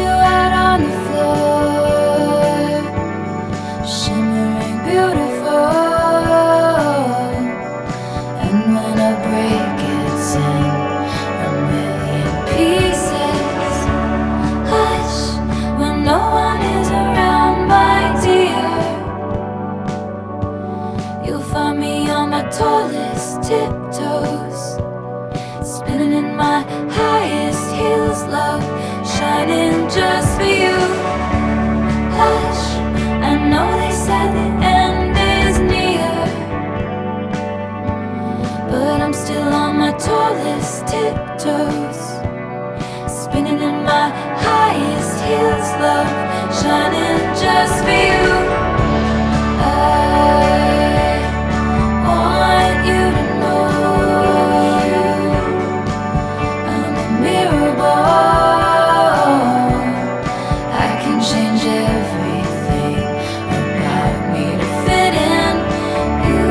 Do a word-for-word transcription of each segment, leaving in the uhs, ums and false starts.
you out on the floor, shimmering beautiful. And when I break it's in a million pieces. Hush, when no one is around, my dear. You'll find me on my tallest tiptoes, spinning in my highest heels, love, shining just for you. Hush, I know they said the end is near, but I'm still on my tallest tiptoes, spinning in my highest heels, love, shining just for you. I want you to know I'm a mirror ball. I can change everything about me to fit in you.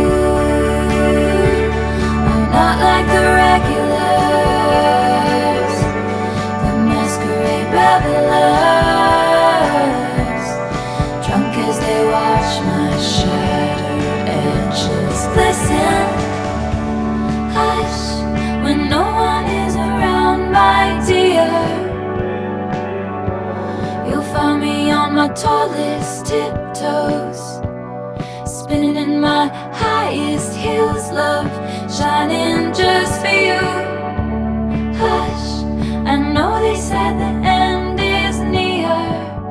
I'm not like the regulars, the masquerade revelers, drunk as they watch my shattered edges glisten. Hush, when no one is around, my dear. You'll find me on my tallest tiptoes, spinning in my highest heels, love, shining just for you. Hush, I know they said the end is near,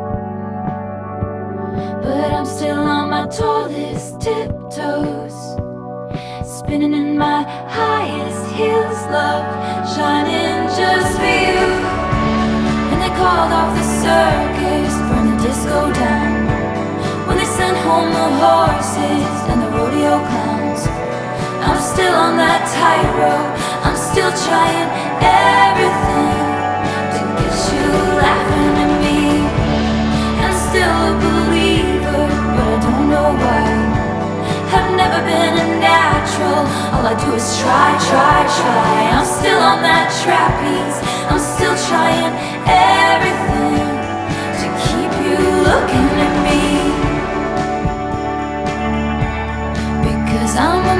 but I'm still on my tallest tiptoes, spinning in my highest heels, love, shining just for you. And they called off the circus, burned the disco down, when they sent home the horses and the rodeo clowns. I'm still on that tightrope, I'm still trying everything to get you laughing at me. I'm still a believer, but I don't know why. I've never been a natural, all I do is try, try, try. I'm still on that trapeze, I'm still trying everything to keep you looking at me, because I'm a